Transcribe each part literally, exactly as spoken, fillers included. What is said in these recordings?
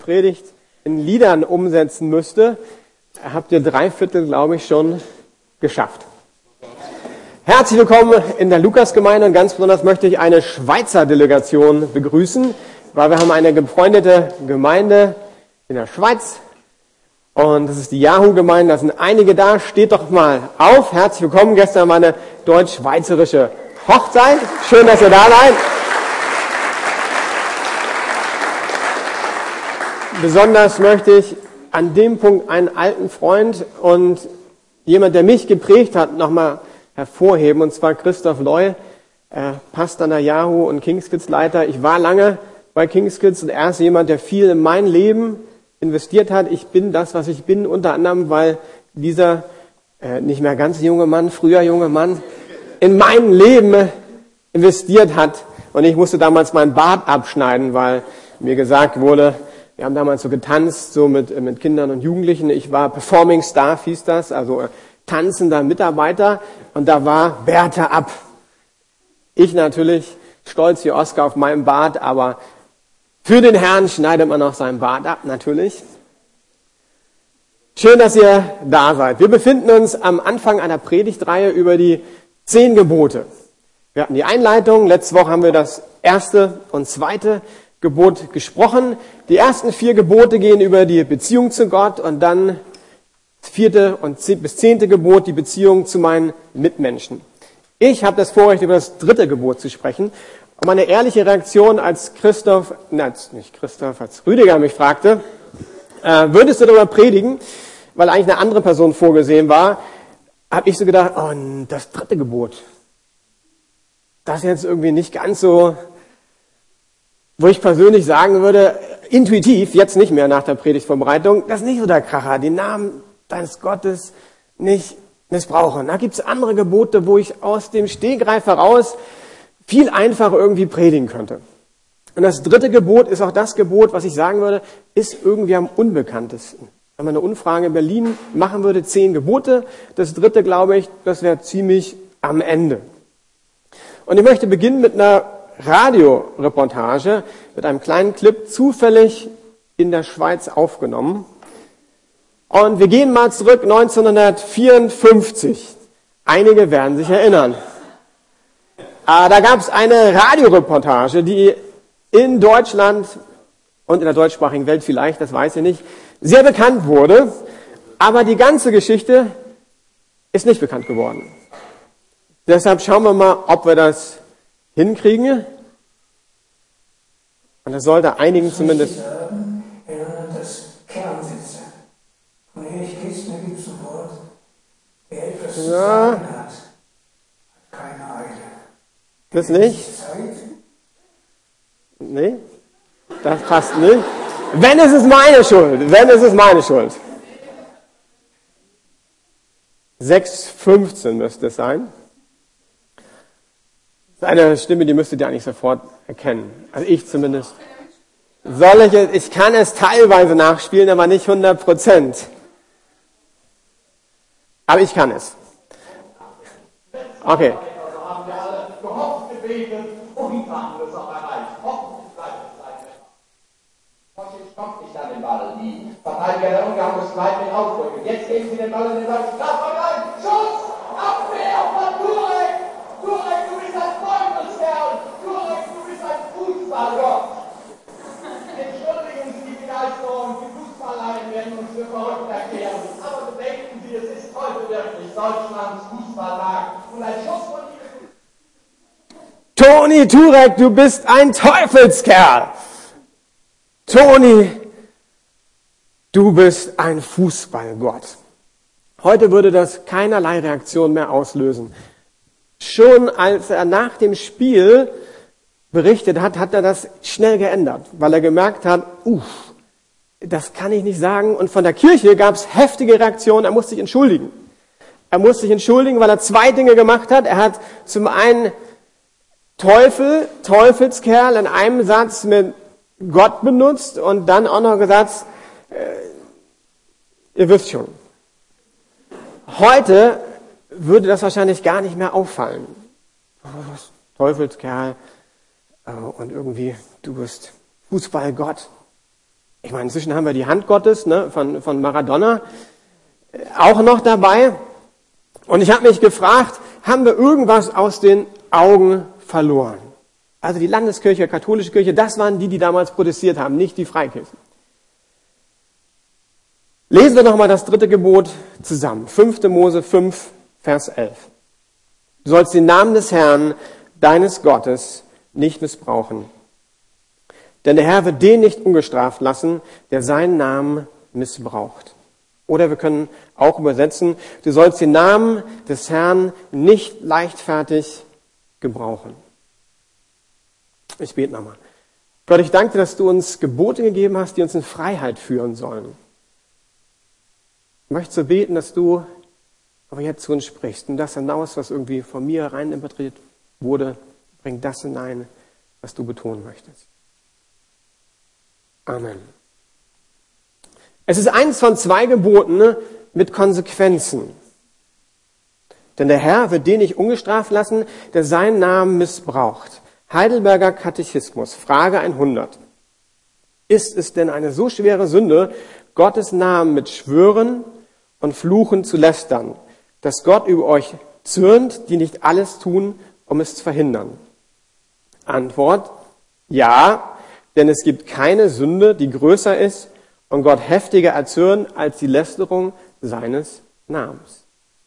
Predigt in Liedern umsetzen müsste, habt ihr drei Viertel, glaube ich, schon geschafft. Herzlich willkommen in der Lukasgemeinde und ganz besonders möchte ich eine Schweizer Delegation begrüßen, weil wir haben eine befreundete Gemeinde in der Schweiz und das ist die Yahoo-Gemeinde, da sind einige da. Steht doch mal auf. Herzlich willkommen. Gestern war eine deutsch-schweizerische Hochzeit. Schön, dass ihr da seid. Besonders möchte ich an dem Punkt einen alten Freund und jemand, der mich geprägt hat, nochmal hervorheben, und zwar Christoph Loy, äh, Pastor an der Yahoo und King's Kids Leiter. Ich war lange bei King's Kids und er ist jemand, der viel in mein Leben investiert hat. Ich bin das, was ich bin, unter anderem, weil dieser äh, nicht mehr ganz junge Mann, früher junge Mann, in mein Leben investiert hat. Und ich musste damals meinen Bart abschneiden, weil mir gesagt wurde, wir haben damals so getanzt, so mit, mit Kindern und Jugendlichen. Ich war Performing Staff, hieß das, also tanzender Mitarbeiter. Und da war Bärte ab. Ich natürlich, stolz wie Oscar auf meinem Bart, aber für den Herrn schneidet man auch seinen Bart ab, natürlich. Schön, dass ihr da seid. Wir befinden uns am Anfang einer Predigtreihe über die zehn Gebote. Wir hatten die Einleitung, letzte Woche haben wir das erste und zweite Gebot gesprochen. Die ersten vier Gebote gehen über die Beziehung zu Gott und dann das vierte und bis zehnte Gebot, die Beziehung zu meinen Mitmenschen. Ich habe das Vorrecht, über das dritte Gebot zu sprechen. Und meine ehrliche Reaktion, als Christoph, nein, nicht Christoph, als Rüdiger mich fragte, äh, würdest du darüber predigen, weil eigentlich eine andere Person vorgesehen war, habe ich so gedacht, oh, das dritte Gebot, das ist jetzt irgendwie nicht ganz so, wo ich persönlich sagen würde, intuitiv, jetzt nicht mehr nach der Predigtvorbereitung, das ist nicht so der Kracher, den Namen deines Gottes nicht missbrauchen. Da gibt es andere Gebote, wo ich aus dem Stegreif heraus viel einfacher irgendwie predigen könnte. Und das dritte Gebot ist auch das Gebot, was ich sagen würde, ist irgendwie am unbekanntesten. Wenn man eine Umfrage in Berlin machen würde, zehn Gebote, das dritte, glaube ich, das wäre ziemlich am Ende. Und ich möchte beginnen mit einer Radioreportage, mit einem kleinen Clip, zufällig in der Schweiz aufgenommen. Und wir gehen mal zurück, neunzehnhundertvierundfünfzig. Einige werden sich erinnern. Da gab es eine Radioreportage, die in Deutschland und in der deutschsprachigen Welt vielleicht, das weiß ich nicht, sehr bekannt wurde. Aber die ganze Geschichte ist nicht bekannt geworden. Deshalb schauen wir mal, ob wir das hinkriegen. Und das sollte einigen zumindest. Das Kernsitze. Und Erich Kästner gibt zu Wort, wer etwas zu Ja. sagen hat, hat keine Eile. Das nicht? Zeit? Nee, das passt nicht. Wenn, es ist meine Schuld. Wenn, es ist meine Schuld. sechs fünfzehn müsste es sein. Das ist eine Stimme, die müsstet ihr eigentlich sofort erkennen. Also ich zumindest. Soll ich es? Ich kann es teilweise nachspielen, aber nicht hundert Prozent. Aber ich kann es. Okay. Verteidiger der Ungarn muss bleiben mit Aufrücken. Jetzt geben sie den Ball in den deutschen Strafraum rein. Schuss! Abwehr von Turek! Turek, du bist ein Teufelskerl! Turek, du bist ein Fußballgott! Entschuldigen Sie die Begeisterung, die Fußballleien werden uns für verrückt erklären. Aber bedenken Sie, es ist heute wirklich Deutschlands Fußballmarkt. Und ein Schuss von Ihnen... Toni Turek, du bist ein Teufelskerl! Toni, du bist ein Fußballgott. Heute würde das keinerlei Reaktion mehr auslösen. Schon als er nach dem Spiel berichtet hat, hat er das schnell geändert, weil er gemerkt hat, uff, das kann ich nicht sagen. Und von der Kirche gab es heftige Reaktionen, er musste sich entschuldigen. Er musste sich entschuldigen, weil er zwei Dinge gemacht hat. Er hat zum einen Teufel, Teufelskerl in einem Satz mit Gott benutzt und dann auch noch gesagt, ihr wisst schon. Heute würde das wahrscheinlich gar nicht mehr auffallen. Teufelskerl und irgendwie, du bist Fußballgott. Ich meine, inzwischen haben wir die Hand Gottes, ne, von, von Maradona äh, auch noch dabei. Und ich habe mich gefragt, haben wir irgendwas aus den Augen verloren? Also die Landeskirche, katholische Kirche, das waren die, die damals protestiert haben, nicht die Freikirchen. Lesen wir nochmal das dritte Gebot zusammen. fünfte Mose fünf, Vers elf. Du sollst den Namen des Herrn, deines Gottes, nicht missbrauchen. Denn der Herr wird den nicht ungestraft lassen, der seinen Namen missbraucht. Oder wir können auch übersetzen, du sollst den Namen des Herrn nicht leichtfertig gebrauchen. Ich bete nochmal. Gott, ich danke dir, dass du uns Gebote gegeben hast, die uns in Freiheit führen sollen. Ich möchte so beten, dass du aber jetzt zu uns sprichst und das hinaus, was irgendwie von mir rein interpretiert wurde, bring das hinein, was du betonen möchtest. Amen. Es ist eins von zwei Geboten mit Konsequenzen. Denn der Herr wird den nicht ungestraft lassen, der seinen Namen missbraucht. Heidelberger Katechismus, Frage hundert. Ist es denn eine so schwere Sünde, Gottes Namen mit Schwören und Fluchen zu lästern, dass Gott über euch zürnt, die nicht alles tun, um es zu verhindern? Antwort: Ja, denn es gibt keine Sünde, die größer ist und Gott heftiger erzürnt als die Lästerung seines Namens.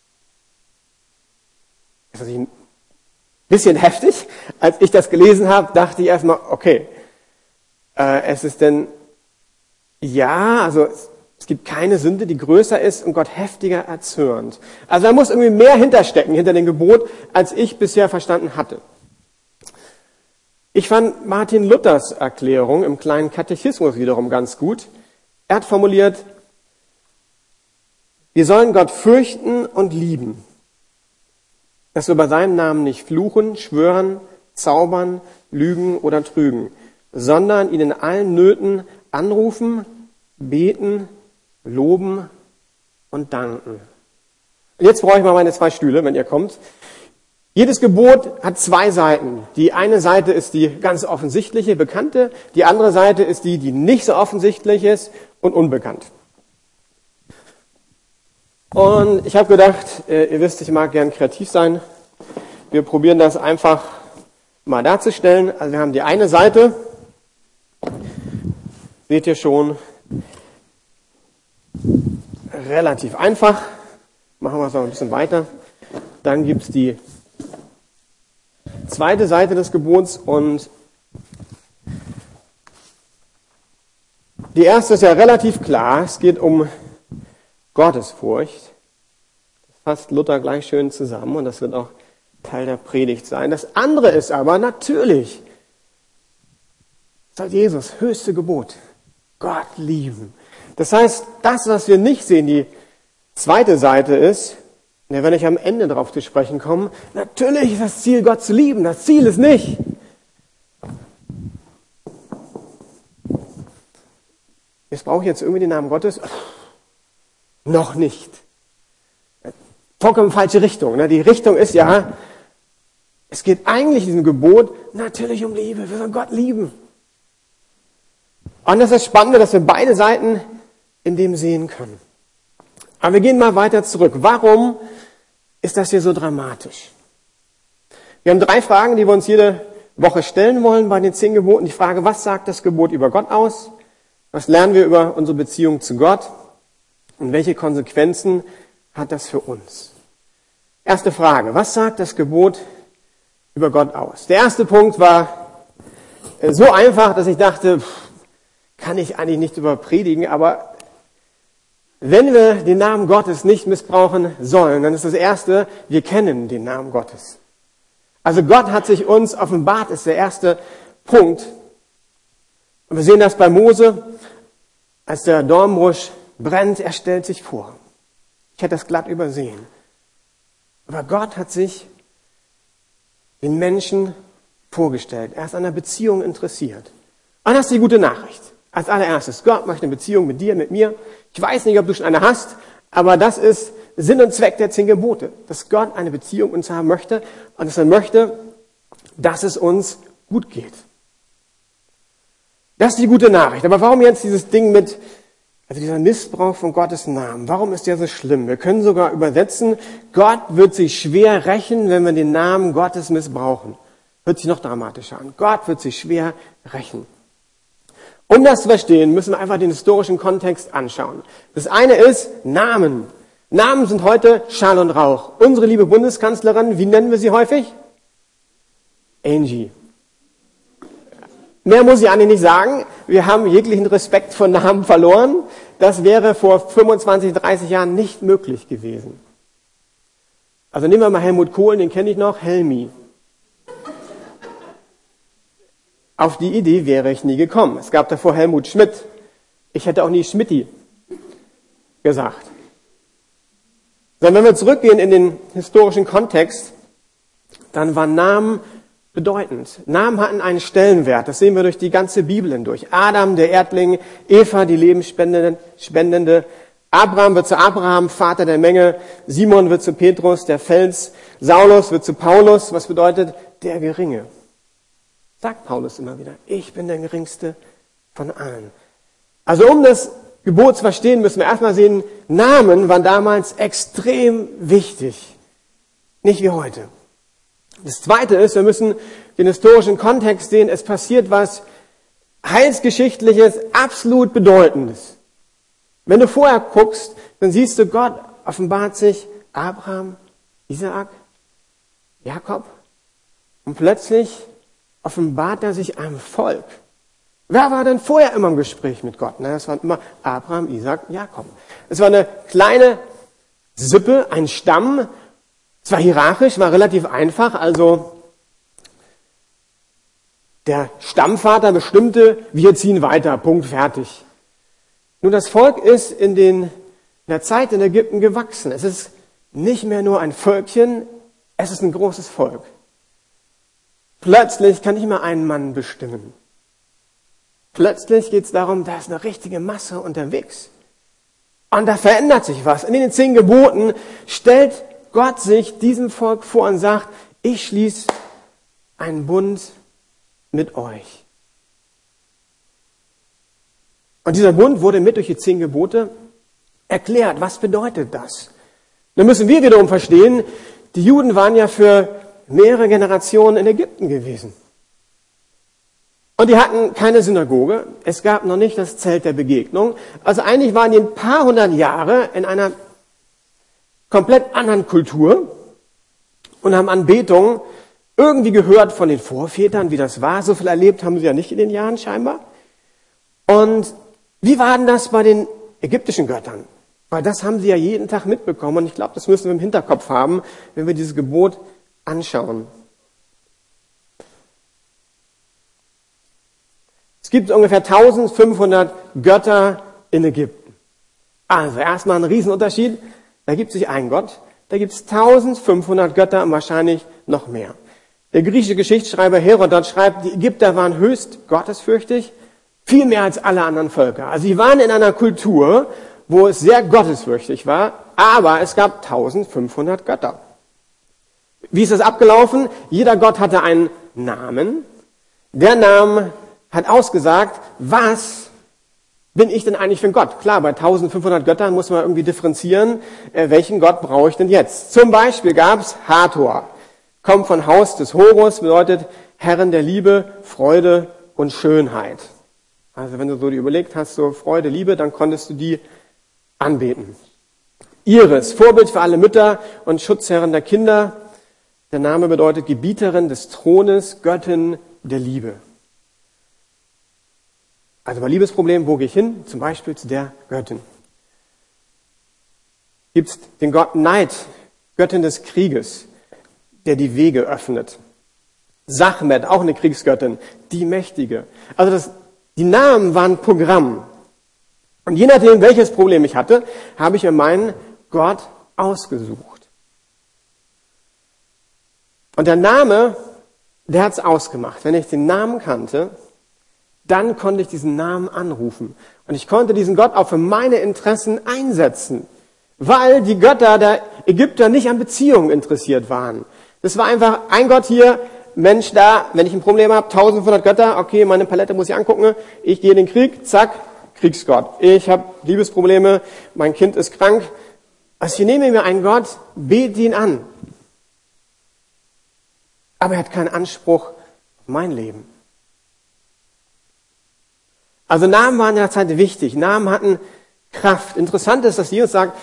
Das ist ein bisschen heftig. Als ich das gelesen habe, dachte ich erstmal, okay, äh, es ist denn, ja, also es gibt keine Sünde, die größer ist und Gott heftiger erzürnt. Also da muss irgendwie mehr hinterstecken, hinter dem Gebot, als ich bisher verstanden hatte. Ich fand Martin Luthers Erklärung im kleinen Katechismus wiederum ganz gut. Er hat formuliert, wir sollen Gott fürchten und lieben, dass wir bei seinem Namen nicht fluchen, schwören, zaubern, lügen oder trügen, sondern ihn in allen Nöten anrufen, beten, loben und danken. Und jetzt brauche ich mal meine zwei Stühle, wenn ihr kommt. Jedes Gebot hat zwei Seiten. Die eine Seite ist die ganz offensichtliche, bekannte. Die andere Seite ist die, die nicht so offensichtlich ist und unbekannt. Und ich habe gedacht, ihr wisst, ich mag gern kreativ sein. Wir probieren das einfach mal darzustellen. Also wir haben die eine Seite, seht ihr schon, relativ einfach. Machen wir es noch ein bisschen weiter. Dann gibt es die zweite Seite des Gebots und die erste ist ja relativ klar. Es geht um Gottesfurcht. Das fasst Luther gleich schön zusammen und das wird auch Teil der Predigt sein. Das andere ist aber natürlich, sagt Jesus, höchste Gebot, Gott lieben. Das heißt, das, was wir nicht sehen, die zweite Seite ist, ja, wenn ich am Ende darauf zu sprechen komme, natürlich ist das Ziel, Gott zu lieben. Das Ziel ist nicht, jetzt brauche ich jetzt irgendwie den Namen Gottes. Noch nicht. Vollkommen falsche Richtung. Die Richtung ist ja, es geht eigentlich in diesem Gebot natürlich um Liebe. Wir sollen Gott lieben. Und das ist das Spannende, dass wir beide Seiten in dem sehen können. Aber wir gehen mal weiter zurück. Warum ist das hier so dramatisch? Wir haben drei Fragen, die wir uns jede Woche stellen wollen bei den zehn Geboten. Die Frage, was sagt das Gebot über Gott aus? Was lernen wir über unsere Beziehung zu Gott? Und welche Konsequenzen hat das für uns? Erste Frage, was sagt das Gebot über Gott aus? Der erste Punkt war so einfach, dass ich dachte, kann ich eigentlich nicht drüber predigen, aber wenn wir den Namen Gottes nicht missbrauchen sollen, dann ist das Erste, wir kennen den Namen Gottes. Also Gott hat sich uns offenbart, ist der erste Punkt. Und wir sehen das bei Mose, als der Dornbusch brennt, er stellt sich vor. Ich hätte das glatt übersehen. Aber Gott hat sich den Menschen vorgestellt. Er ist an einer Beziehung interessiert. Und das ist die gute Nachricht. Als allererstes, Gott möchte eine Beziehung mit dir, mit mir. Ich weiß nicht, ob du schon eine hast, aber das ist Sinn und Zweck der zehn Gebote, dass Gott eine Beziehung mit uns haben möchte und dass er möchte, dass es uns gut geht. Das ist die gute Nachricht. Aber warum jetzt dieses Ding mit, also dieser Missbrauch von Gottes Namen? Warum ist der so schlimm? Wir können sogar übersetzen, Gott wird sich schwer rächen, wenn wir den Namen Gottes missbrauchen. Hört sich noch dramatischer an. Gott wird sich schwer rächen. Um das zu verstehen, müssen wir einfach den historischen Kontext anschauen. Das eine ist Namen. Namen sind heute Schall und Rauch. Unsere liebe Bundeskanzlerin, wie nennen wir sie häufig? Angie. Mehr muss ich eigentlich nicht sagen. Wir haben jeglichen Respekt vor Namen verloren. Das wäre vor fünfundzwanzig, dreißig Jahren nicht möglich gewesen. Also nehmen wir mal Helmut Kohl, den kenne ich noch, Helmi. Auf die Idee wäre ich nie gekommen. Es gab davor Helmut Schmidt. Ich hätte auch nie Schmidti gesagt. Sondern wenn wir zurückgehen in den historischen Kontext, dann waren Namen bedeutend. Namen hatten einen Stellenwert. Das sehen wir durch die ganze Bibel hindurch. Adam, der Erdling, Eva, die Lebensspendende, Abraham wird zu Abraham, Vater der Menge, Simon wird zu Petrus, der Fels, Saulus wird zu Paulus, was bedeutet der Geringe. Sagt Paulus immer wieder, ich bin der Geringste von allen. Also um das Gebot zu verstehen, müssen wir erstmal sehen, Namen waren damals extrem wichtig. Nicht wie heute. Das Zweite ist, wir müssen den historischen Kontext sehen, es passiert was Heilsgeschichtliches, absolut Bedeutendes. Wenn du vorher guckst, dann siehst du, Gott offenbart sich Abraham, Isaak, Jakob und plötzlich offenbart er sich einem Volk. Wer war denn vorher immer im Gespräch mit Gott? Na, das waren immer Abraham, Isaak, Jakob. Es war eine kleine Sippe, ein Stamm. Es war hierarchisch, war relativ einfach. Also der Stammvater bestimmte, wir ziehen weiter, Punkt, fertig. Nun, das Volk ist in, den, in der Zeit in Ägypten gewachsen. Es ist nicht mehr nur ein Völkchen, es ist ein großes Volk. Plötzlich kann nicht mehr ein Mann bestimmen. Plötzlich geht es darum, da ist eine richtige Masse unterwegs. Und da verändert sich was. In den zehn Geboten stellt Gott sich diesem Volk vor und sagt, ich schließe einen Bund mit euch. Und dieser Bund wurde mit durch die zehn Gebote erklärt. Was bedeutet das? Dann müssen wir wiederum verstehen, die Juden waren ja für mehrere Generationen in Ägypten gewesen. Und die hatten keine Synagoge. Es gab noch nicht das Zelt der Begegnung. Also eigentlich waren die ein paar hundert Jahre in einer komplett anderen Kultur und haben Anbetung irgendwie gehört von den Vorvätern, wie das war. So viel erlebt haben sie ja nicht in den Jahren scheinbar. Und wie war denn das bei den ägyptischen Göttern? Weil das haben sie ja jeden Tag mitbekommen. Und ich glaube, das müssen wir im Hinterkopf haben, wenn wir dieses Gebot anschauen. Es gibt ungefähr eintausendfünfhundert Götter in Ägypten. Also erstmal ein Riesenunterschied. Da gibt es nicht einen Gott, da gibt es eintausendfünfhundert Götter und wahrscheinlich noch mehr. Der griechische Geschichtsschreiber Herodot schreibt, die Ägypter waren höchst gottesfürchtig, viel mehr als alle anderen Völker. Also sie waren in einer Kultur, wo es sehr gottesfürchtig war, aber es gab eintausendfünfhundert Götter. Wie ist das abgelaufen? Jeder Gott hatte einen Namen. Der Name hat ausgesagt, was bin ich denn eigentlich für ein Gott? Klar, bei eintausendfünfhundert Göttern muss man irgendwie differenzieren, äh, welchen Gott brauche ich denn jetzt? Zum Beispiel gab es Hathor, kommt von Haus des Horus, bedeutet Herren der Liebe, Freude und Schönheit. Also wenn du so dir überlegt hast, so Freude, Liebe, dann konntest du die anbeten. Iris, Vorbild für alle Mütter und Schutzherrin der Kinder. Der Name bedeutet Gebieterin des Thrones, Göttin der Liebe. Also bei Liebesproblemen, wo gehe ich hin? Zum Beispiel zu der Göttin. Gibt es den Gott Neid, Göttin des Krieges, der die Wege öffnet. Sachmet, auch eine Kriegsgöttin, die Mächtige. Also das, die Namen waren Programm. Und je nachdem, welches Problem ich hatte, habe ich mir meinen Gott ausgesucht. Und der Name, der hat es ausgemacht. Wenn ich den Namen kannte, dann konnte ich diesen Namen anrufen. Und ich konnte diesen Gott auch für meine Interessen einsetzen. Weil die Götter der Ägypter nicht an Beziehungen interessiert waren. Das war einfach ein Gott hier, Mensch da, wenn ich ein Problem habe, eintausendfünfhundert Götter, okay, meine Palette muss ich angucken, ich gehe in den Krieg, zack, Kriegsgott. Ich habe Liebesprobleme, mein Kind ist krank. Also ich nehme mir einen Gott, bete ihn an. Aber er hat keinen Anspruch auf mein Leben. Also Namen waren in der Zeit wichtig. Namen hatten Kraft. Interessant ist, dass Jesus sagt,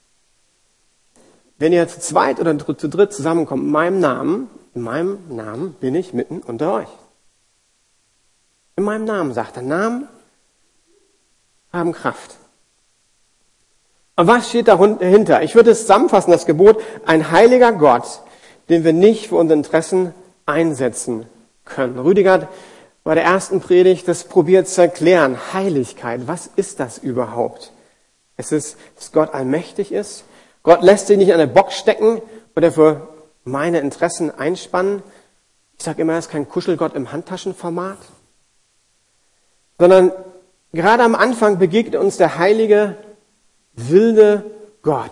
wenn ihr zu zweit oder zu dritt zusammenkommt, in meinem Namen, in meinem Namen bin ich mitten unter euch. In meinem Namen, sagt er. Namen haben Kraft. Und was steht dahinter? Ich würde es zusammenfassen, das Gebot, ein heiliger Gott, den wir nicht für unsere Interessen einsetzen können. Rüdiger hat bei der ersten Predigt das probiert zu erklären. Heiligkeit, was ist das überhaupt? Es ist, dass Gott allmächtig ist. Gott lässt sich nicht an eine Box stecken oder für meine Interessen einspannen. Ich sage immer, er ist kein Kuschelgott im Handtaschenformat, sondern gerade am Anfang begegnet uns der heilige, wilde Gott.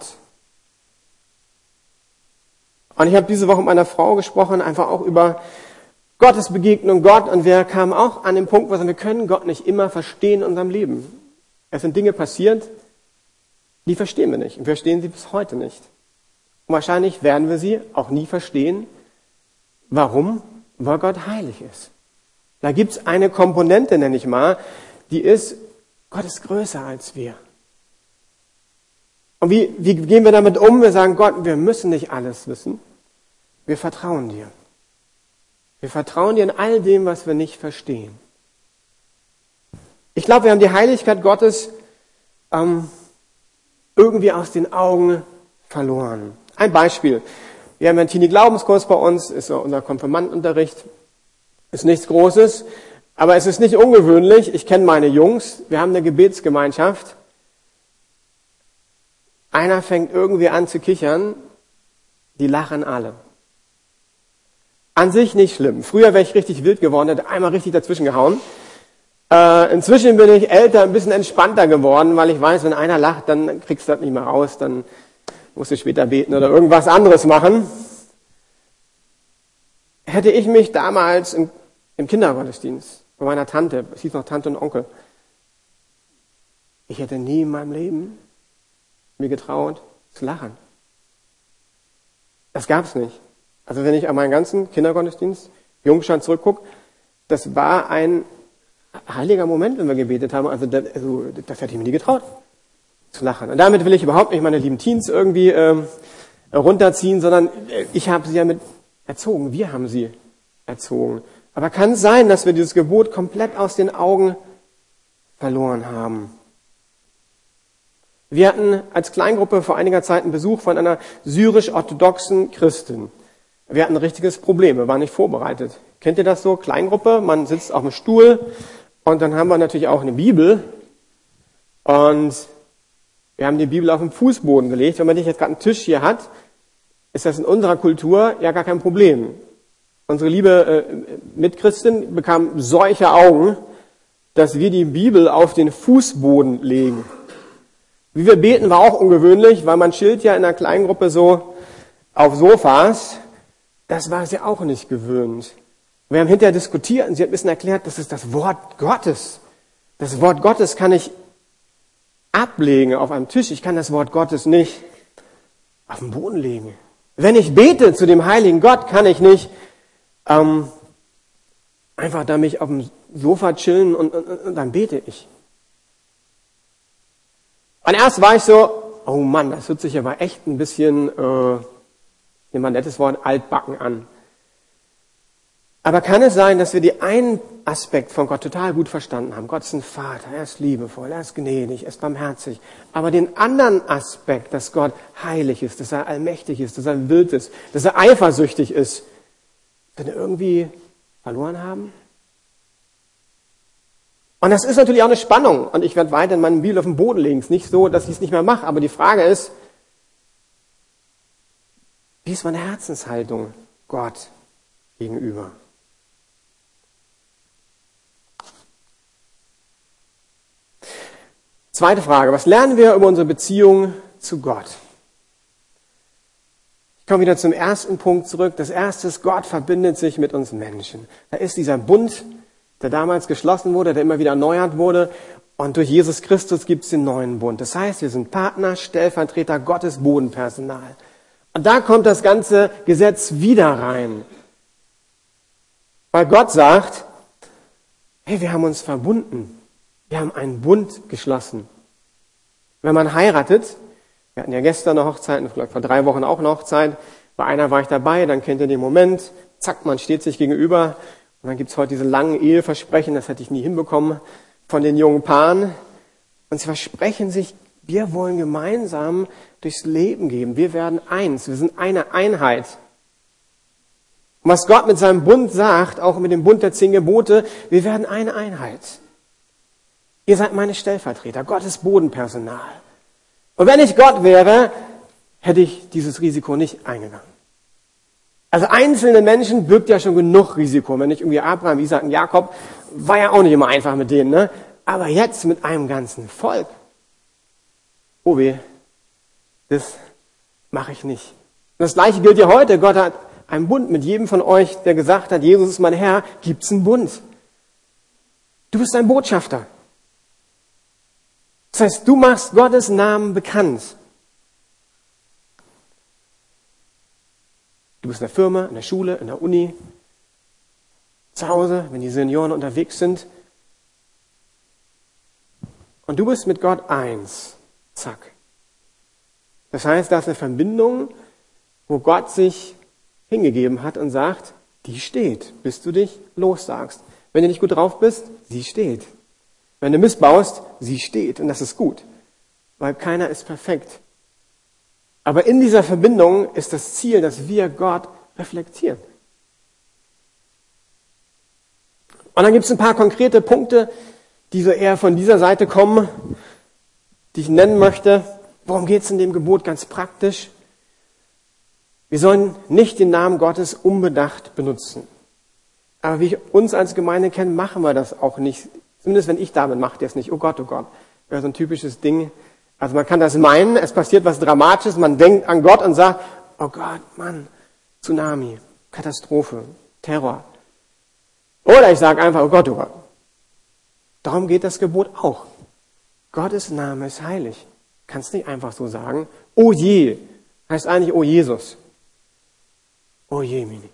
Und ich habe diese Woche mit meiner Frau gesprochen, einfach auch über Gottes Begegnung Gott. Und wir kamen auch an den Punkt, wo wir sagen, wir können Gott nicht immer verstehen in unserem Leben. Es sind Dinge passiert, die verstehen wir nicht. Und wir verstehen sie bis heute nicht. Und wahrscheinlich werden wir sie auch nie verstehen. Warum? Weil Gott heilig ist. Da gibt es eine Komponente, nenne ich mal, die ist, Gott ist größer als wir. Und wie, wie gehen wir damit um? Wir sagen, Gott, wir müssen nicht alles wissen. Wir vertrauen dir. Wir vertrauen dir in all dem, was wir nicht verstehen. Ich glaube, wir haben die Heiligkeit Gottes ähm, irgendwie aus den Augen verloren. Ein Beispiel. Wir haben einen Teenie-Glaubenskurs bei uns, ist so unser Konfirmandenunterricht. Ist nichts Großes, aber es ist nicht ungewöhnlich. Ich kenne meine Jungs, wir haben eine Gebetsgemeinschaft. Einer fängt irgendwie an zu kichern, die lachen alle. An sich nicht schlimm. Früher wäre ich richtig wild geworden, hätte einmal richtig dazwischen gehauen. Äh, inzwischen bin ich älter, ein bisschen entspannter geworden, weil ich weiß, wenn einer lacht, dann kriegst du das nicht mehr raus, dann musst du später beten oder irgendwas anderes machen. Hätte ich mich damals im, im Kindergottesdienst bei meiner Tante, es hieß noch Tante und Onkel, ich hätte nie in meinem Leben mir getraut zu lachen. Das gab's nicht. Also wenn ich an meinen ganzen Kindergottesdienst, Jungstand zurückgucke, das war ein heiliger Moment, wenn wir gebetet haben. Also das, also das hätte ich mir nie getraut, zu lachen. Und damit will ich überhaupt nicht meine lieben Teens irgendwie ähm, runterziehen, sondern ich habe sie ja mit erzogen. Wir haben sie erzogen. Aber kann es sein, dass wir dieses Gebot komplett aus den Augen verloren haben? Wir hatten als Kleingruppe vor einiger Zeit einen Besuch von einer syrisch-orthodoxen Christin. Wir hatten ein richtiges Problem, wir waren nicht vorbereitet. Kennt ihr das so? Kleingruppe, man sitzt auf dem Stuhl und dann haben wir natürlich auch eine Bibel und wir haben die Bibel auf den Fußboden gelegt. Wenn man nicht jetzt gerade einen Tisch hier hat, ist das in unserer Kultur ja gar kein Problem. Unsere liebe äh, Mitchristin bekam solche Augen, dass wir die Bibel auf den Fußboden legen. Wie wir beten, war auch ungewöhnlich, weil man chillt ja in einer Kleingruppe so auf Sofas. Das war sie auch nicht gewöhnt. Wir haben hinterher diskutiert und sie hat ein bisschen erklärt, das ist das Wort Gottes. Das Wort Gottes kann ich ablegen auf einem Tisch. Ich kann das Wort Gottes nicht auf den Boden legen. Wenn ich bete zu dem heiligen Gott, kann ich nicht ähm, einfach da mich auf dem Sofa chillen und, und, und dann bete ich. Und erst war ich so, oh Mann, das hört sich aber echt ein bisschen, äh, nehmen wir ein nettes Wort, altbacken an. Aber kann es sein, dass wir die einen Aspekt von Gott total gut verstanden haben? Gott ist ein Vater, er ist liebevoll, er ist gnädig, er ist barmherzig. Aber den anderen Aspekt, dass Gott heilig ist, dass er allmächtig ist, dass er wild ist, dass er eifersüchtig ist, wenn wir irgendwie verloren haben? Und das ist natürlich auch eine Spannung. Und ich werde weiterhin meine Bibel auf den Boden legen. Es ist nicht so, dass ich es nicht mehr mache. Aber die Frage ist, wie ist meine Herzenshaltung Gott gegenüber? Zweite Frage. Was lernen wir über unsere Beziehung zu Gott? Ich komme wieder zum ersten Punkt zurück. Das erste ist, Gott verbindet sich mit uns Menschen. Da ist dieser Bund, der damals geschlossen wurde, der immer wieder erneuert wurde. Und durch Jesus Christus gibt es den neuen Bund. Das heißt, wir sind Partner, Stellvertreter, Gottes Bodenpersonal. Und da kommt das ganze Gesetz wieder rein. Weil Gott sagt, hey, wir haben uns verbunden. Wir haben einen Bund geschlossen. Wenn man heiratet, wir hatten ja gestern eine Hochzeit, vielleicht vor drei Wochen auch eine Hochzeit, bei einer war ich dabei, dann kennt ihr den Moment, zack, man steht sich gegenüber und dann gibt's heute diese langen Eheversprechen, das hätte ich nie hinbekommen, von den jungen Paaren. Und sie versprechen sich, wir wollen gemeinsam durchs Leben gehen, wir werden eins, wir sind eine Einheit. Und was Gott mit seinem Bund sagt, auch mit dem Bund der zehn Gebote, wir werden eine Einheit. Ihr seid meine Stellvertreter, Gottes Bodenpersonal. Und wenn ich Gott wäre, hätte ich dieses Risiko nicht eingegangen. Also einzelne Menschen birgt ja schon genug Risiko. Wenn ich irgendwie Abraham, Isaac und Jakob, war ja auch nicht immer einfach mit denen, ne? Aber jetzt mit einem ganzen Volk. Oh weh, das mache ich nicht. Und das Gleiche gilt ja heute. Gott hat einen Bund mit jedem von euch, der gesagt hat, Jesus ist mein Herr, gibt's einen Bund. Du bist ein Botschafter. Das heißt, du machst Gottes Namen bekannt. Du bist in der Firma, in der Schule, in der Uni, zu Hause, wenn die Senioren unterwegs sind. Und du bist mit Gott eins. Zack. Das heißt, da ist eine Verbindung, wo Gott sich hingegeben hat und sagt, die steht, bis du dich lossagst. Wenn du nicht gut drauf bist, sie steht. Wenn du missbaust, sie steht. Und das ist gut, weil keiner ist perfekt. Aber in dieser Verbindung ist das Ziel, dass wir Gott reflektieren. Und dann gibt es ein paar konkrete Punkte, die so eher von dieser Seite kommen, die ich nennen möchte. Worum geht es in dem Gebot ganz praktisch? Wir sollen nicht den Namen Gottes unbedacht benutzen. Aber wie ich uns als Gemeinde kennen, machen wir das auch nicht. Zumindest wenn ich damit mache, der ist nicht, oh Gott, oh Gott. Wäre so ein typisches Ding. Also man kann das meinen, es passiert was Dramatisches, man denkt an Gott und sagt, oh Gott, Mann, Tsunami, Katastrophe, Terror. Oder ich sage einfach, oh Gott, oh Gott. Darum geht das Gebot auch. Gottes Name ist heilig. Kannst nicht einfach so sagen, oh je, heißt eigentlich, oh Jesus. Oh je, Mini.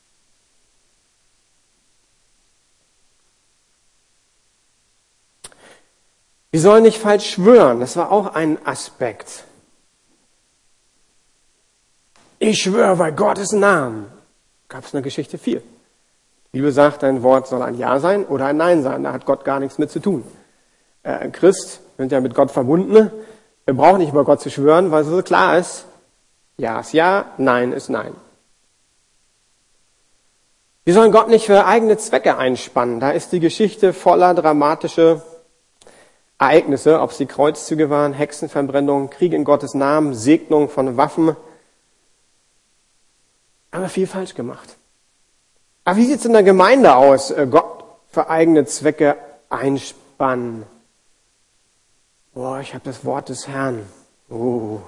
Wir sollen nicht falsch schwören, das war auch ein Aspekt. Ich schwöre bei Gottes Namen. Gab es eine Geschichte viel. Die Bibel sagt, dein Wort soll ein Ja sein oder ein Nein sein. Da hat Gott gar nichts mit zu tun. Äh, ein Christ, wir sind ja mit Gott verbunden. Wir brauchen nicht über Gott zu schwören, weil es so klar ist. Ja ist Ja, Nein ist Nein. Wir sollen Gott nicht für eigene Zwecke einspannen. Da ist die Geschichte voller dramatische Ereignisse, ob es die Kreuzzüge waren, Hexenverbrennung, Krieg in Gottes Namen, Segnung von Waffen. Haben wir viel falsch gemacht. Aber wie sieht es in der Gemeinde aus? Gott für eigene Zwecke einspannen. Boah, ich habe das Wort des Herrn. Oh.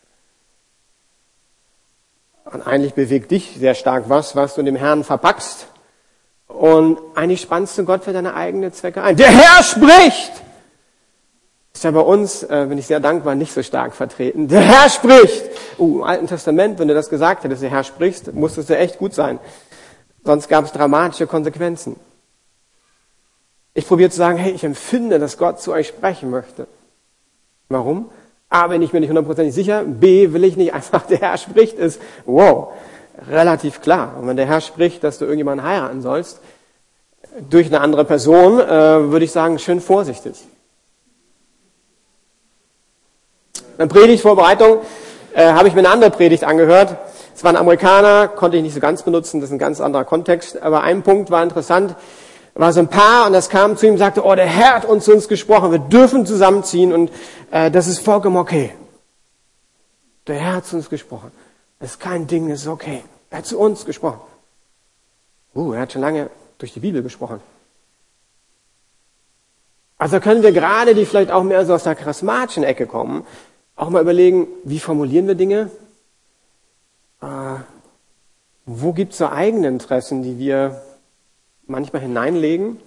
Und eigentlich bewegt dich sehr stark was, was du dem Herrn verpackst. Und eigentlich spannst du Gott für deine eigenen Zwecke ein. Der Herr spricht! Ist ja bei uns, äh, bin ich sehr dankbar, nicht so stark vertreten. Der Herr spricht! Uh, im Alten Testament, wenn du das gesagt hättest, der Herr spricht, musstest du echt gut sein. Sonst gab es dramatische Konsequenzen. Ich probiere zu sagen, hey, ich empfinde, dass Gott zu euch sprechen möchte. Warum? A, bin ich mir nicht hundertprozentig sicher. B, will ich nicht einfach, der Herr spricht, ist, wow, relativ klar. Und wenn der Herr spricht, dass du irgendjemanden heiraten sollst, durch eine andere Person, äh, würde ich sagen, schön vorsichtig. In der Predigtvorbereitung äh, habe ich mir eine andere Predigt angehört. Es war ein Amerikaner, konnte ich nicht so ganz benutzen, das ist ein ganz anderer Kontext. Aber ein Punkt war interessant, war so ein Paar und das kam zu ihm und sagte, oh, der Herr hat uns zu uns gesprochen, wir dürfen zusammenziehen und äh, das ist vollkommen okay. Der Herr hat zu uns gesprochen. Das ist kein Ding, das ist okay. Er hat zu uns gesprochen. Uh, er hat schon lange durch die Bibel gesprochen. Also können wir gerade, die vielleicht auch mehr so aus der charismatischen Ecke kommen, auch mal überlegen, wie formulieren wir Dinge? Äh, wo gibt es so eigene Interessen, die wir manchmal hineinlegen?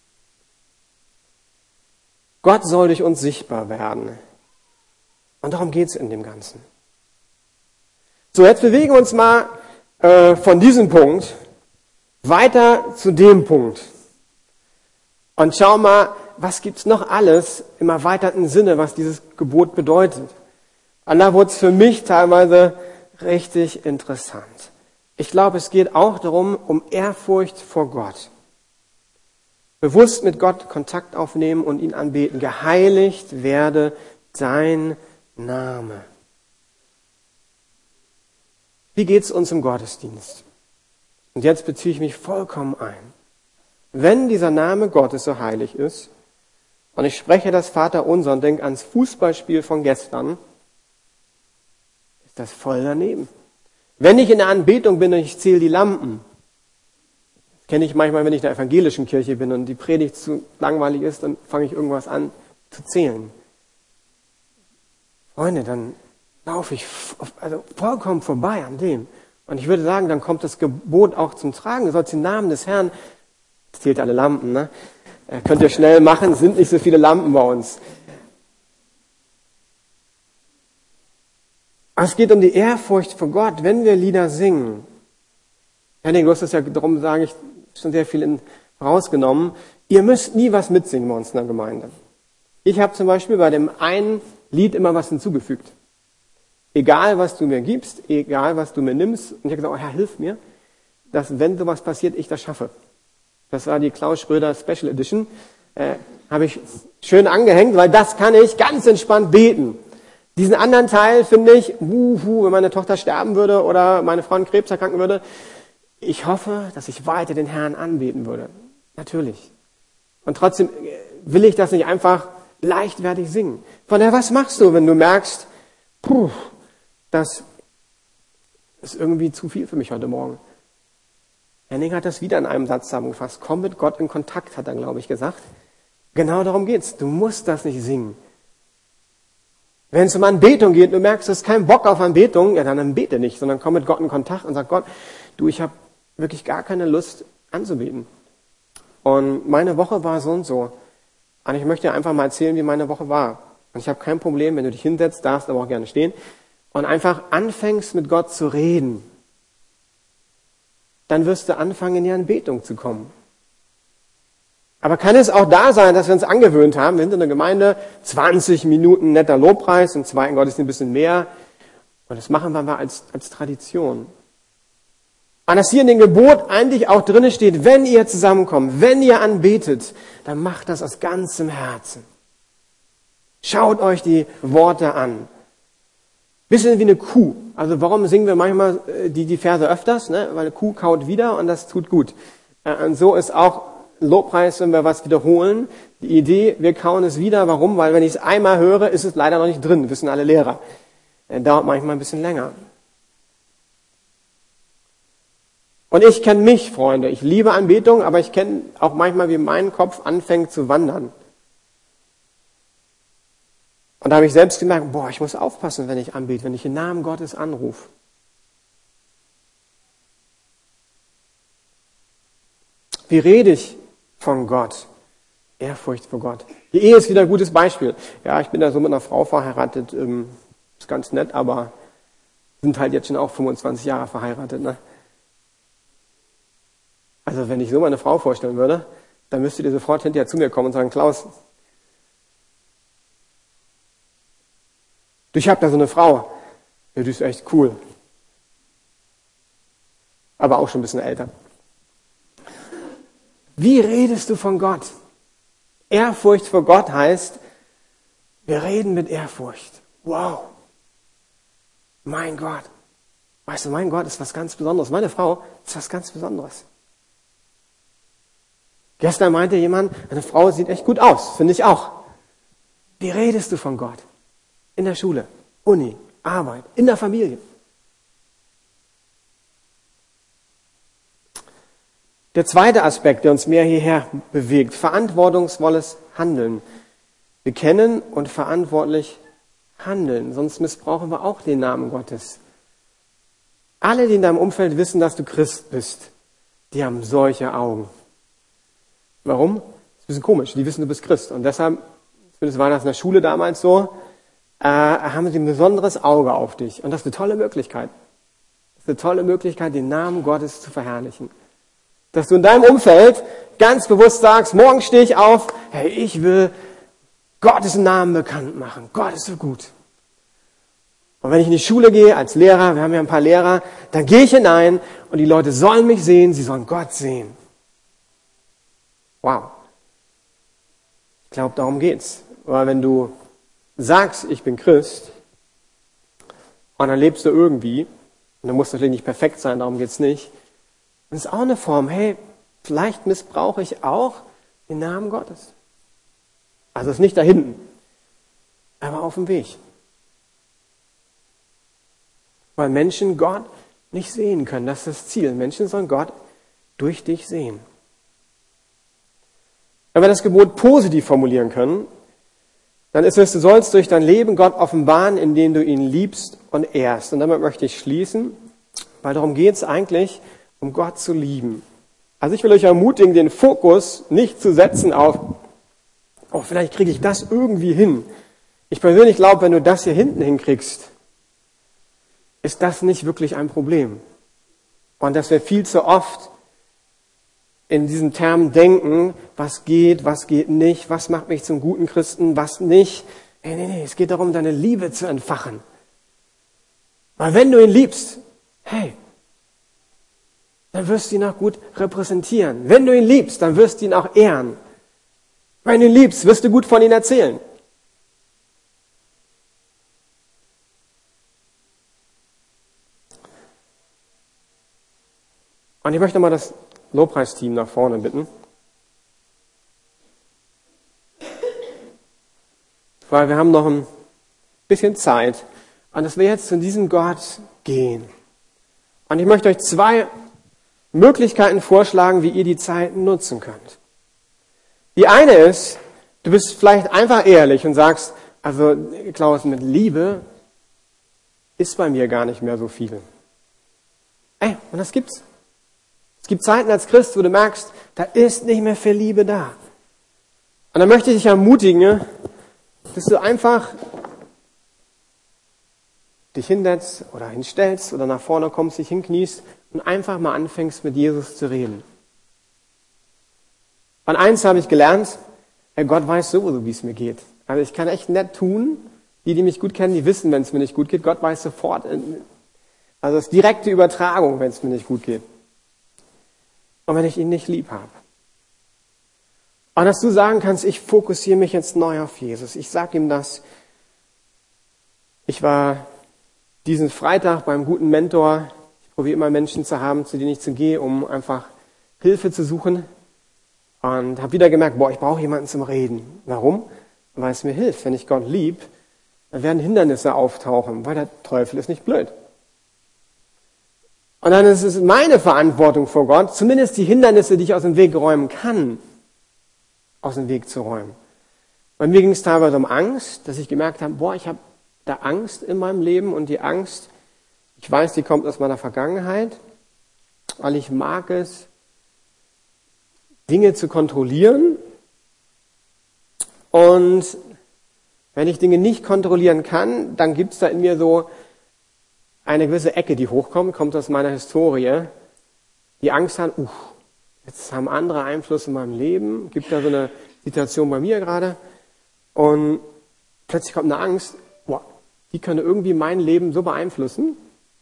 Gott soll durch uns sichtbar werden. Und darum geht es in dem Ganzen. So, jetzt bewegen wir uns mal äh, von diesem Punkt weiter zu dem Punkt. Und schau mal, was gibt's noch alles im erweiterten Sinne, was dieses Gebot bedeutet. Und da wurde es für mich teilweise richtig interessant. Ich glaube, es geht auch darum, um Ehrfurcht vor Gott. Bewusst mit Gott Kontakt aufnehmen und ihn anbeten. Geheiligt werde sein Name. Wie geht's uns im Gottesdienst? Und jetzt beziehe ich mich vollkommen ein. Wenn dieser Name Gottes so heilig ist, und ich spreche das Vaterunser und denke ans Fußballspiel von gestern, ist das voll daneben. Wenn ich in der Anbetung bin und ich zähle die Lampen, das kenne ich manchmal, wenn ich in der evangelischen Kirche bin und die Predigt zu langweilig ist, dann fange ich irgendwas an zu zählen. Freunde, dann laufe ich also vollkommen vorbei an dem. Und ich würde sagen, dann kommt das Gebot auch zum Tragen. Du sollst den Namen des Herrn, das zählt alle Lampen, ne? Könnt ihr schnell machen, sind nicht so viele Lampen bei uns. Aber es geht um die Ehrfurcht vor Gott, wenn wir Lieder singen. Henning, du hast das ja, darum sage ich, schon sehr viel in, rausgenommen. Ihr müsst nie was mitsingen bei uns in der Gemeinde. Ich habe zum Beispiel bei dem einen Lied immer was hinzugefügt. Egal, was du mir gibst, egal, was du mir nimmst. Und ich habe gesagt, oh Herr, hilf mir, dass, wenn sowas passiert, ich das schaffe. Das war die Klaus Schröder Special Edition. Äh, habe ich schön angehängt, weil das kann ich ganz entspannt beten. Diesen anderen Teil finde ich, wuhu, wenn meine Tochter sterben würde oder meine Frau an Krebs erkranken würde. Ich hoffe, dass ich weiter den Herrn anbeten würde. Natürlich. Und trotzdem will ich das nicht einfach leichtfertig singen. Von daher, was machst du, wenn du merkst, puh, das ist irgendwie zu viel für mich heute Morgen? Henning hat das wieder in einem Satz zusammengefasst. Komm mit Gott in Kontakt, hat er, glaube ich, gesagt. Genau darum geht's. Du musst das nicht singen. Wenn es um Anbetung geht, du merkst, du hast keinen Bock auf Anbetung, ja, dann bete nicht, sondern komm mit Gott in Kontakt und sag Gott, du, ich habe wirklich gar keine Lust anzubeten. Und meine Woche war so und so. Und ich möchte dir einfach mal erzählen, wie meine Woche war. Und ich habe kein Problem, wenn du dich hinsetzt, darfst aber auch gerne stehen und einfach anfängst mit Gott zu reden. Dann wirst du anfangen, in die Anbetung zu kommen. Aber kann es auch da sein, dass wir uns angewöhnt haben, wir sind in der Gemeinde, zwanzig Minuten netter Lobpreis, im zweiten Gottesdienst ein bisschen mehr. Und das machen wir mal als, als Tradition. Und dass hier in dem Gebot eigentlich auch drin steht, wenn ihr zusammenkommt, wenn ihr anbetet, dann macht das aus ganzem Herzen. Schaut euch die Worte an. Bisschen wie eine Kuh. Also warum singen wir manchmal die, die Verse öfters? Ne? Weil eine Kuh kaut wieder und das tut gut. Und so ist auch Lobpreis, wenn wir was wiederholen. Die Idee, wir kauen es wieder. Warum? Weil wenn ich es einmal höre, ist es leider noch nicht drin. Wissen alle Lehrer. Das dauert manchmal ein bisschen länger. Und ich kenne mich, Freunde. Ich liebe Anbetung, aber ich kenne auch manchmal, wie mein Kopf anfängt zu wandern. Und da habe ich selbst gemerkt, boah, ich muss aufpassen, wenn ich anbete, wenn ich den Namen Gottes anrufe. Wie rede ich von Gott? Ehrfurcht vor Gott. Die Ehe ist wieder ein gutes Beispiel. Ja, ich bin da so mit einer Frau verheiratet, ähm, ist ganz nett, aber sind halt jetzt schon auch fünfundzwanzig Jahre verheiratet. Ne? Also wenn ich so meine Frau vorstellen würde, dann müsstet ihr sofort hinterher zu mir kommen und sagen, Klaus, du, ich habe da so eine Frau, ja, die ist echt cool. Aber auch schon ein bisschen älter. Wie redest du von Gott? Ehrfurcht vor Gott heißt, wir reden mit Ehrfurcht. Wow. Mein Gott. Weißt du, mein Gott ist was ganz Besonderes. Meine Frau ist was ganz Besonderes. Gestern meinte jemand, eine Frau sieht echt gut aus. Finde ich auch. Wie redest du von Gott? In der Schule, Uni, Arbeit, in der Familie. Der zweite Aspekt, der uns mehr hierher bewegt, verantwortungsvolles Handeln. Bekennen und verantwortlich handeln, sonst missbrauchen wir auch den Namen Gottes. Alle, die in deinem Umfeld wissen, dass du Christ bist, die haben solche Augen. Warum? Das ist ein bisschen komisch. Die wissen, du bist Christ. Und deshalb, das war das in der Schule damals so, äh, haben sie ein besonderes Auge auf dich. Und das ist eine tolle Möglichkeit. Das ist eine tolle Möglichkeit, den Namen Gottes zu verherrlichen. Dass du in deinem Umfeld ganz bewusst sagst, morgen stehe ich auf, hey, ich will Gottes Namen bekannt machen. Gott ist so gut. Und wenn ich in die Schule gehe als Lehrer, wir haben ja ein paar Lehrer, dann gehe ich hinein und die Leute sollen mich sehen, sie sollen Gott sehen. Wow. Ich glaube, darum geht's. Weil wenn du sagst, ich bin Christ, und dann lebst du irgendwie, und du musst natürlich nicht perfekt sein, darum geht's nicht, das ist auch eine Form, hey, vielleicht missbrauche ich auch den Namen Gottes. Also es ist nicht da hinten, aber auf dem Weg. Weil Menschen Gott nicht sehen können. Das ist das Ziel. Menschen sollen Gott durch dich sehen. Wenn wir das Gebot positiv formulieren können, dann ist es, du sollst durch dein Leben Gott offenbaren, indem du ihn liebst und ehrst. Und damit möchte ich schließen, weil darum geht es eigentlich, um Gott zu lieben. Also ich will euch ermutigen, den Fokus nicht zu setzen auf, oh, vielleicht kriege ich das irgendwie hin. Ich persönlich glaube, wenn du das hier hinten hinkriegst, ist das nicht wirklich ein Problem. Und dass wir viel zu oft in diesen Termen denken, was geht, was geht nicht, was macht mich zum guten Christen, was nicht. Nee, nee, nee, es geht darum, deine Liebe zu entfachen. Weil wenn du ihn liebst, hey, dann wirst du ihn auch gut repräsentieren. Wenn du ihn liebst, dann wirst du ihn auch ehren. Wenn du ihn liebst, wirst du gut von ihm erzählen. Und ich möchte mal das Lobpreisteam nach vorne bitten. Weil wir haben noch ein bisschen Zeit. Und dass wir jetzt zu diesem Gott gehen. Und ich möchte euch zwei Möglichkeiten vorschlagen, wie ihr die Zeit nutzen könnt. Die eine ist, du bist vielleicht einfach ehrlich und sagst, also Klaus, mit Liebe ist bei mir gar nicht mehr so viel. Ey, und das gibt's. Es gibt Zeiten als Christ, wo du merkst, da ist nicht mehr viel Liebe da. Und dann möchte ich dich ermutigen, dass du einfach dich hinsetzt oder hinstellst oder nach vorne kommst, dich hinkniest und einfach mal anfängst, mit Jesus zu reden. Und eins habe ich gelernt, Gott weiß sowieso, wie es mir geht. Also ich kann echt nett tun. Die, die mich gut kennen, die wissen, wenn es mir nicht gut geht. Gott weiß sofort. Also es ist direkte Übertragung, wenn es mir nicht gut geht. Und wenn ich ihn nicht lieb habe. Und dass du sagen kannst, ich fokussiere mich jetzt neu auf Jesus. Ich sage ihm das. Ich war diesen Freitag beim guten Mentor. Ich probiere immer Menschen zu haben, zu denen ich zu gehe, um einfach Hilfe zu suchen. Und habe wieder gemerkt, boah, ich brauche jemanden zum Reden. Warum? Weil es mir hilft. Wenn ich Gott lieb, dann werden Hindernisse auftauchen, weil der Teufel ist nicht blöd. Und dann ist es meine Verantwortung vor Gott, zumindest die Hindernisse, die ich aus dem Weg räumen kann, aus dem Weg zu räumen. Bei mir ging es teilweise um Angst, dass ich gemerkt habe, boah, ich habe da Angst in meinem Leben und die Angst, ich weiß, die kommt aus meiner Vergangenheit, weil ich mag es, Dinge zu kontrollieren. Und wenn ich Dinge nicht kontrollieren kann, dann gibt es da in mir so eine gewisse Ecke, die hochkommt, kommt aus meiner Historie, die Angst hat, uh, jetzt haben andere Einfluss in meinem Leben, gibt da so eine Situation bei mir gerade und plötzlich kommt eine Angst, boah, die könnte irgendwie mein Leben so beeinflussen,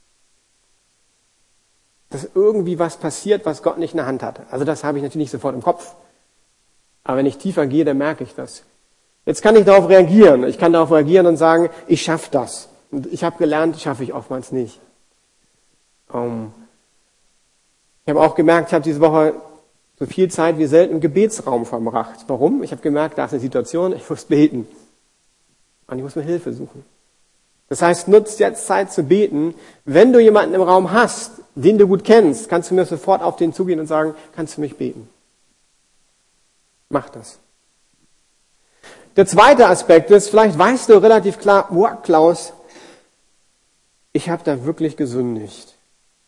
dass irgendwie was passiert, was Gott nicht in der Hand hat. Also das habe ich natürlich nicht sofort im Kopf. Aber wenn ich tiefer gehe, dann merke ich das. Jetzt kann ich darauf reagieren. Ich kann darauf reagieren und sagen, ich schaffe das. Und ich habe gelernt, schaffe ich oftmals nicht. Um, ich habe auch gemerkt, ich habe diese Woche so viel Zeit wie selten im Gebetsraum verbracht. Warum? Ich habe gemerkt, da ist eine Situation, ich muss beten. Und ich muss mir Hilfe suchen. Das heißt, nutzt jetzt Zeit zu beten. Wenn du jemanden im Raum hast, den du gut kennst, kannst du mir sofort auf den zugehen und sagen, kannst du mich beten? Mach das. Der zweite Aspekt ist, vielleicht weißt du relativ klar, wow, Klaus, ich habe da wirklich gesündigt.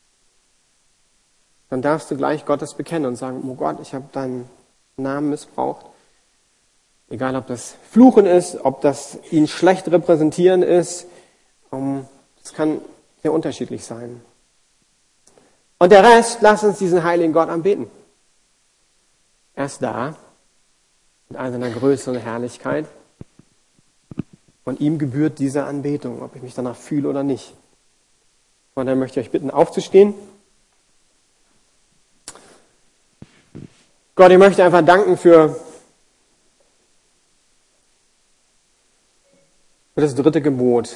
dann darfst du gleich Gottes bekennen und sagen, oh Gott, ich habe deinen Namen missbraucht. Egal, ob das Fluchen ist, ob das ihn schlecht repräsentieren ist. Das kann sehr unterschiedlich sein. Und der Rest, lass uns diesen heiligen Gott anbeten. Er ist da, mit all seiner Größe und Herrlichkeit. Und ihm gebührt diese Anbetung, ob ich mich danach fühle oder nicht. Und dann möchte ich euch bitten, aufzustehen. Gott, ich möchte einfach danken für, für das dritte Gebot.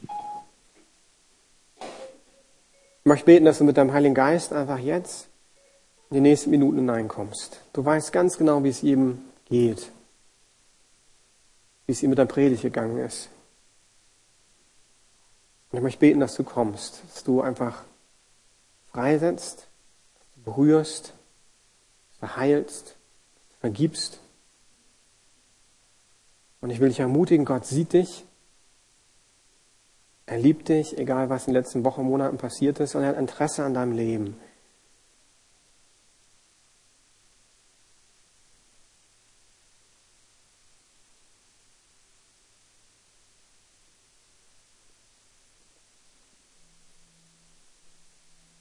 Ich möchte beten, dass du mit deinem Heiligen Geist einfach jetzt in die nächsten Minuten hineinkommst. Du weißt ganz genau, wie es ihm geht. Wie es ihm mit der Predigt gegangen ist. Und ich möchte beten, dass du kommst. Dass du einfach freisetzt, dass du berührst, dass du heilst, dass du vergibst. Und ich will dich ermutigen, Gott sieht dich. Er liebt dich, egal was in den letzten Wochen, Monaten passiert ist, und er hat Interesse an deinem Leben.